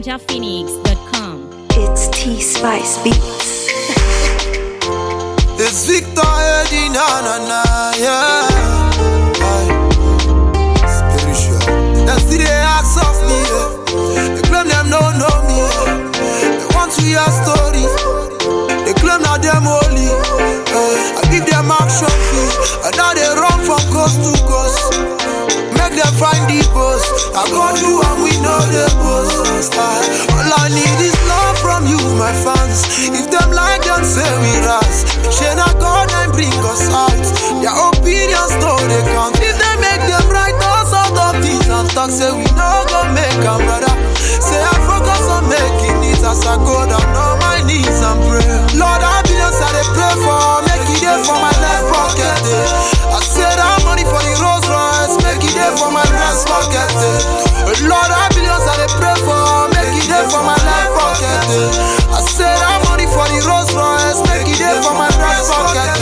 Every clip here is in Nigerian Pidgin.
NinjaPhoenix.com. It's T-Spice Beats. It's Victor Eddie, na, yeah. Aye. Spiritual. They see the acts of me, yeah. They claim them no know me, yeah. They want to hear stories. They claim that them holy, yeah. I give them action fees, and now they run from coast to coast. Make them find the boss. I go do and we know the boss. All I need is love from you, my fans. If them like them say we rise. Shana God and bring us out. Their opinions though they count. If they make them right us out of things and talk, say we no go make them brother. Say I focus on making it as I go down on my knees and pray. Lord, I billions I they pray for. Make it there for my left pocket. I said that money for the Rolls Royce. Make it there for my left pocket. Lord, I billions I they pray for. Make it there for my left pocket. I said that money for the Rolls Royce. Make it there for my left pocket.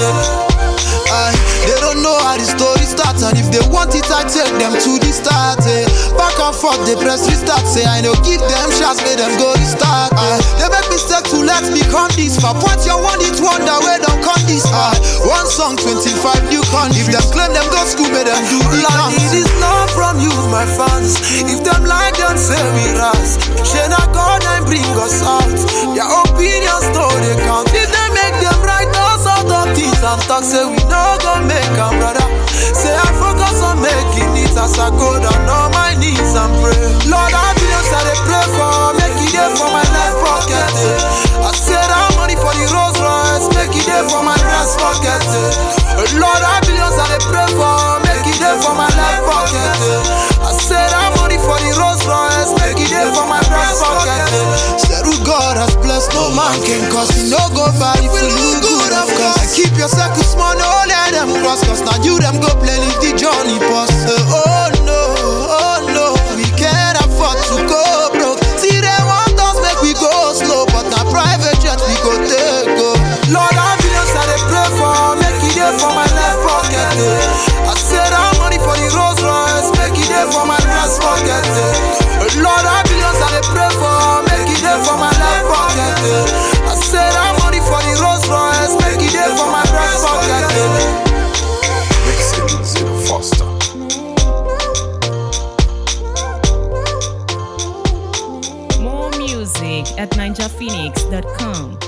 They don't know how the story starts, and if they want it, I take them to the start. Back and forth, they press restart. Say I know, give them shots, make them go restart. They make mistake to let me come this far. Point your one, it wonder where don't come this far. One song, 25 new countries. If them claim them go school, make them do the dance. All I need is love from you, my fans. If them like them, say we rise. Shana God and bring us out. Their opinions though they count. If they make them right, us out of things and talk, say we no go make them brother. Say I focus on making it as I go down on my knees and pray. Lord, I billions I they pray for. Make it there for my left pocket. I said that money for the Rolls Royce. Make it there for my left pocket. Lord, I billions I they pray for. Make it there for my left pocket. I said that money for the Rolls Royce. Make it there for my left pocket. Said who God has blessed, no man can cause. You no go bad if you look good, of course. And keep your circle small, no let them cross. Cause now you them go play if the journey pass. Oh no, we can't afford to go broke. See they want us make we go slow, but now private jet we go take go. Lord, I billions I they pray for. Make it there for my left pocket. I said that money for the Rolls Royce. Make it there for my left pocket. Lord, I billions I they pray for. Make it there for my left pocket. I said that money for the Rolls Royce. Make it there for my left pocket. Foster. More music at NinjaPhoenix.com.